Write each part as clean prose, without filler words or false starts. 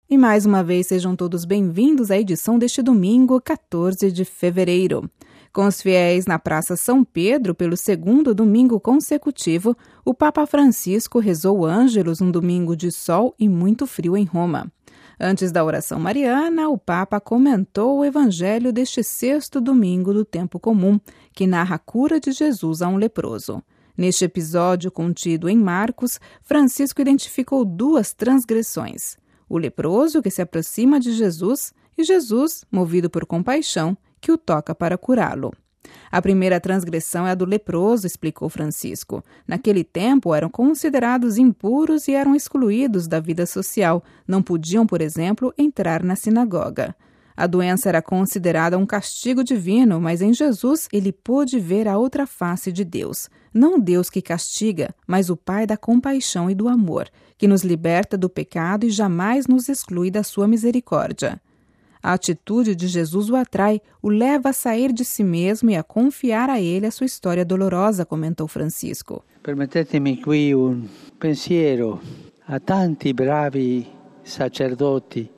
E mais uma vez sejam todos bem-vindos à edição deste domingo, 14 de fevereiro. Com os fiéis na Praça São Pedro pelo segundo domingo consecutivo, o Papa Francisco rezou o Ângelus um domingo de sol e muito frio em Roma. Antes da oração mariana, o Papa comentou o evangelho deste sexto domingo do tempo comum, que narra a cura de Jesus a um leproso. Neste episódio contido em Marcos, Francisco identificou duas transgressões: o leproso que se aproxima de Jesus e Jesus, movido por compaixão, que o toca para curá-lo. A primeira transgressão é a do leproso, explicou Francisco. Naquele tempo eram considerados impuros e eram excluídos da vida social. Não podiam, por exemplo, entrar na sinagoga. A doença era considerada um castigo divino, mas em Jesus ele pôde ver a outra face de Deus. Não Deus que castiga, mas o Pai da compaixão e do amor, que nos liberta do pecado e jamais nos exclui da sua misericórdia. A atitude de Jesus o atrai, o leva a sair de si mesmo e a confiar a ele a sua história dolorosa, comentou Francisco. Permettetemi qui un pensiero a tanti bravi sacerdoti,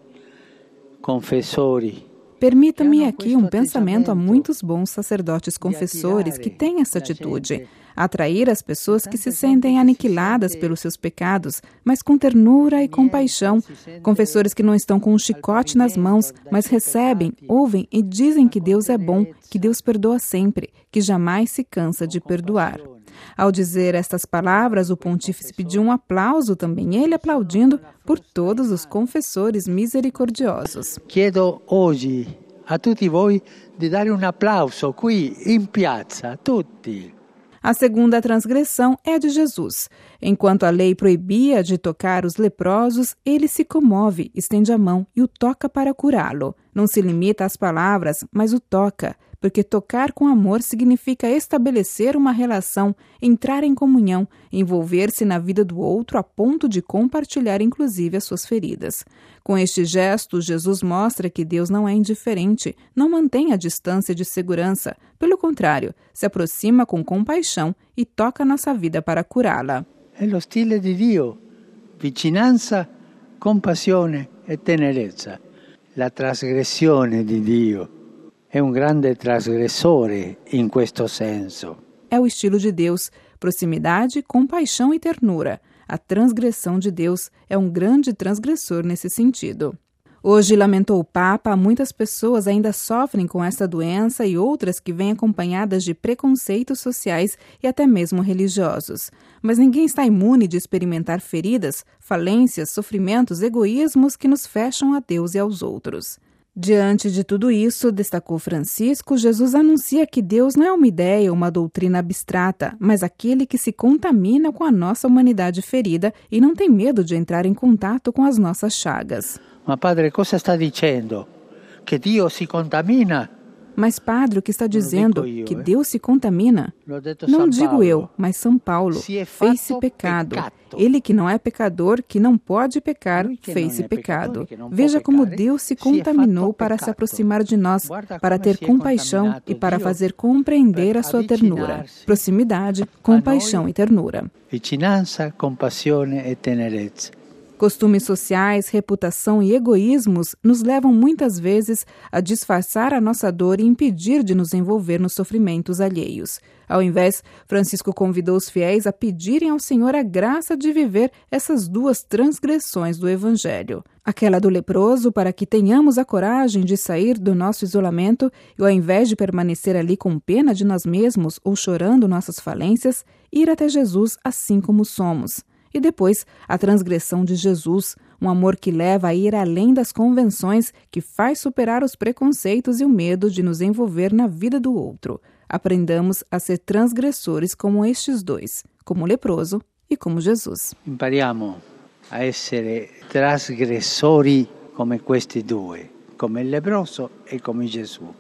confessori. Permita-me aqui um pensamento a muitos bons sacerdotes confessores que têm essa atitude, atrair as pessoas que se sentem aniquiladas pelos seus pecados, mas com ternura e compaixão, confessores que não estão com um chicote nas mãos, mas recebem, ouvem e dizem que Deus é bom, que Deus perdoa sempre, que jamais se cansa de perdoar. Ao dizer estas palavras, o pontífice pediu um aplauso, também ele aplaudindo, por todos os confessores misericordiosos. Chiedo oggi a tutti voi di dare un applauso qui in piazza, a tutti. A segunda transgressão é a de Jesus. Enquanto a lei proibia de tocar os leprosos, ele se comove, estende a mão e o toca para curá-lo. Não se limita às palavras, mas o toca, porque tocar com amor significa estabelecer uma relação, entrar em comunhão, envolver-se na vida do outro a ponto de compartilhar inclusive as suas feridas. Com este gesto, Jesus mostra que Deus não é indiferente, não mantém a distância de segurança. Pelo contrário, se aproxima com compaixão e toca nossa vida para curá-la. É lo stile di Dio, vicinanza, compassione e tenerezza. La trasgressione di Dio è un grande trasgressore in questo senso. É o estilo de Deus, proximidade, compaixão e ternura. A transgressão de Deus é um grande transgressor nesse sentido. Hoje, lamentou o Papa, muitas pessoas ainda sofrem com essa doença e outras que vêm acompanhadas de preconceitos sociais e até mesmo religiosos. Mas ninguém está imune de experimentar feridas, falências, sofrimentos, egoísmos que nos fecham a Deus e aos outros. Diante de tudo isso, destacou Francisco, Jesus anuncia que Deus não é uma ideia ou uma doutrina abstrata, mas aquele que se contamina com a nossa humanidade ferida e não tem medo de entrar em contato com as nossas chagas. Ma padre, cosa sta dicendo? Che Dio si contamina? Mas, padre, o que está dizendo? Que Deus se contamina? Não digo eu, mas São Paulo. Fez-se pecado. Ele que não é pecador, que não pode pecar, fez-se pecado. Veja como Deus se contaminou para se aproximar de nós, para ter compaixão e para fazer compreender a sua ternura. Proximidade, compaixão e ternura. Vicinanza, compassione e tenerezza. Costumes sociais, reputação e egoísmos nos levam muitas vezes a disfarçar a nossa dor e impedir de nos envolver nos sofrimentos alheios. Ao invés, Francisco convidou os fiéis a pedirem ao Senhor a graça de viver essas duas transgressões do Evangelho. Aquela do leproso, para que tenhamos a coragem de sair do nosso isolamento e, ao invés de permanecer ali com pena de nós mesmos ou chorando nossas falências, ir até Jesus assim como somos. E depois, a transgressão de Jesus, um amor que leva a ir além das convenções, que faz superar os preconceitos e o medo de nos envolver na vida do outro. Aprendamos a ser transgressores como estes dois, como o leproso e como Jesus. Impariamo a essere trasgressori come questi due, come il leproso e come Gesù.